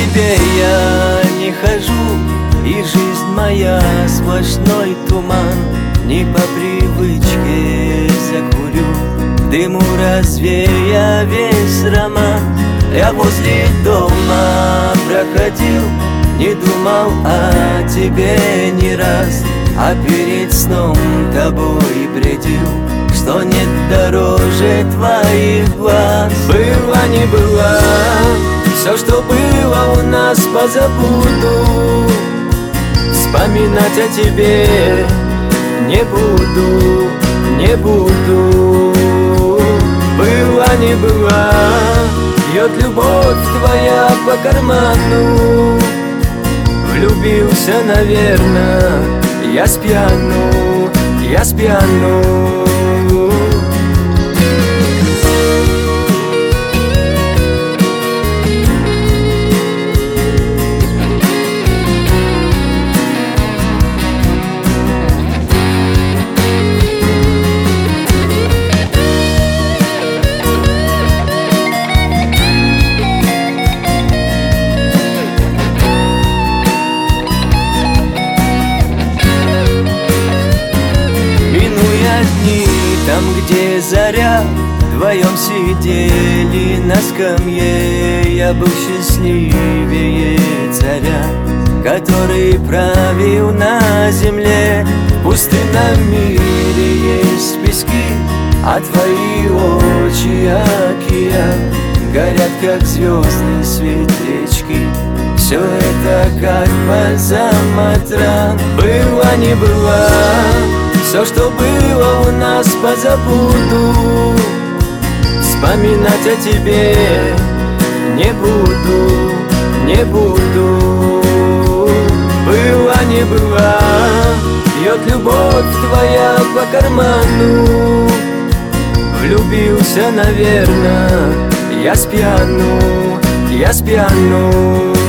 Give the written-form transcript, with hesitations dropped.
тебе я не хожу, и жизнь моя сплошной туман. Не по привычке закурю, дыму развея весь роман. Я возле дома проходил, не думал о тебе ни раз, а перед сном тобой бредил, что нет дороже твоих глаз. Была не была, все, что было у нас, позабуду. Вспоминать о тебе не буду, не буду. Была не была, бьет любовь твоя по карману. Влюбился, наверно, я спьяну, я спьяну. Там, где заря, вдвоем сидели на скамье. Я был счастливее царя, который правил на земле. В пустынном мире есть пески, а твои очи океан горят, как звездные светлячки. Все это как бальзам от ран. Была не была, все, что было у нас, позабуду. Вспоминать о тебе не буду, не буду. Была не была, бьет любовь твоя по карману. Влюбился, наверно, я спьяну, я спьяну.